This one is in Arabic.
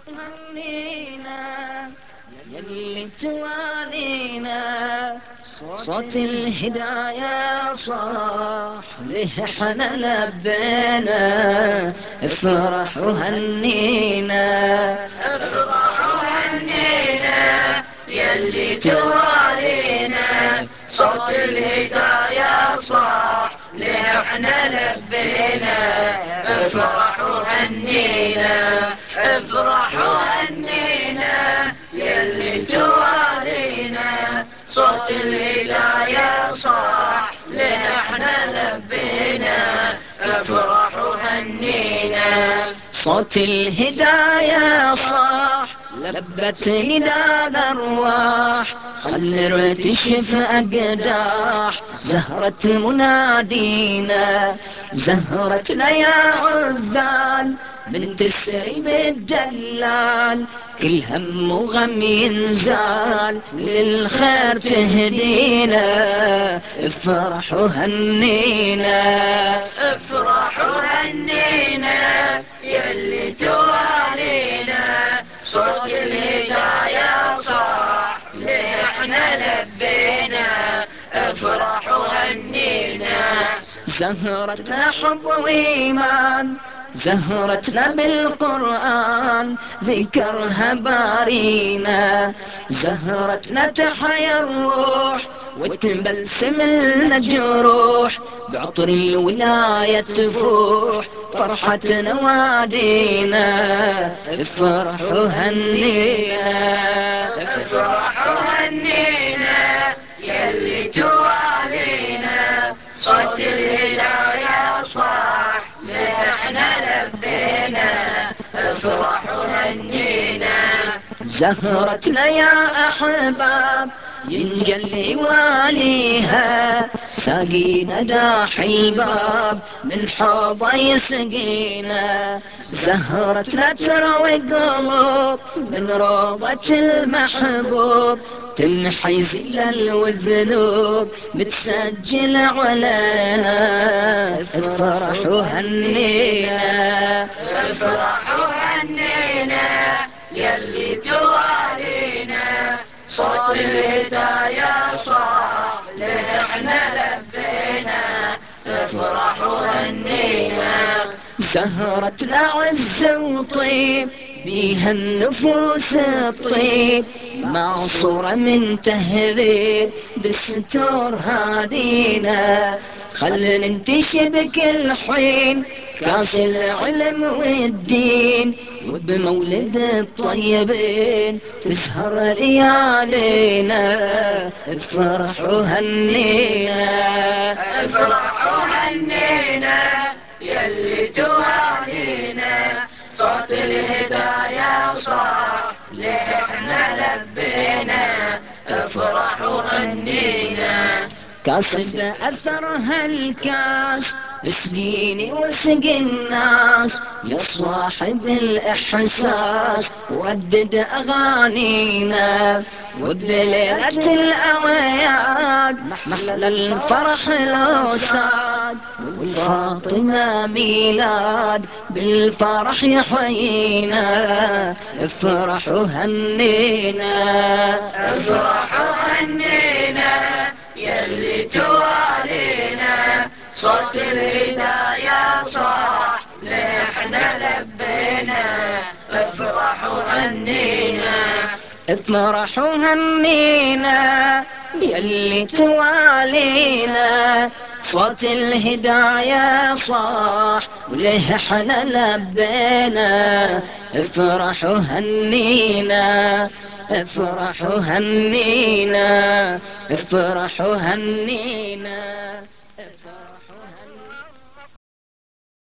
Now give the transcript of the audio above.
هنينا يلي توالينا صوت الهداية صاح له احنا لبينا افرح وهنينا افرح وهنينا يلي توالينا صوت الهداية صاح له احنا لبينا افرح وهنينا افرح وهنينا يلي توالينا صوت الهداية صاح له احنا لبينا افرح وهنينا صوت الهداية صاح لبت نداء الأرواح خل ارتشف أقداح زهرة منادينا زهرتنا يا عذال من تسري بالدلال كل هم وغم ينزال للخير تهدينا افرح وهنينا افرح وهنينا يلي توالينا صوت الهداية صاح ليه احنا لبينا افرح وهنينا زهرتنا حب وإيمان زهرتنا بالقرآن ذكرها بارينا زهرتنا تحيا الروح وتبلسم المجروح بعطر الولاية تفوح فرحة نوادينا افرح وهنينا افرح وهنينا يلي توالينا صوت الهداية صاح ليه احنا لبينا افرح وهنينا زهرتنا يا احباب ينجلي واليها ساقينا داح الباب من حوض يسقينا زهرتنا تروي قلوب من روضة المحبوب تمحي زلل والذنوب بتسجل علينا افرح وهنينا افرح وهنينا يلي توالينا صوت الهداية صاح ليه احنا لبينا افرح وهنينا زهرتنا عز وطيب بيها النفوس الطيب معصورة من تهذيب دستور هادينا خل ننتشي بكل حين كاس العلم والدين وبمولد الطيبين تسهر ليالينا افرح وهنينا افرح وهنينا يلي توالينا صوت الهداية صاح ليه احنا لبينا افرح وهنينا كاسب أثرها الكاس اسقيني واسقي الناس يا صاحب الإحساس وردد أغانينا وبليلة الأعياد محلى الفرح لو ساد والفاطمة ميلاد بالفرح يحيينا افرح وهنينا افرح وهنينا يلي توالينا صوت الهداية صاح ليه احنا لبينا افرح وهنينا افرح وهنينا يلي توالينا صوت الهداية صاح وليه احنا لبينا افرح وهنينا افرح وهنينا افرح وهنينا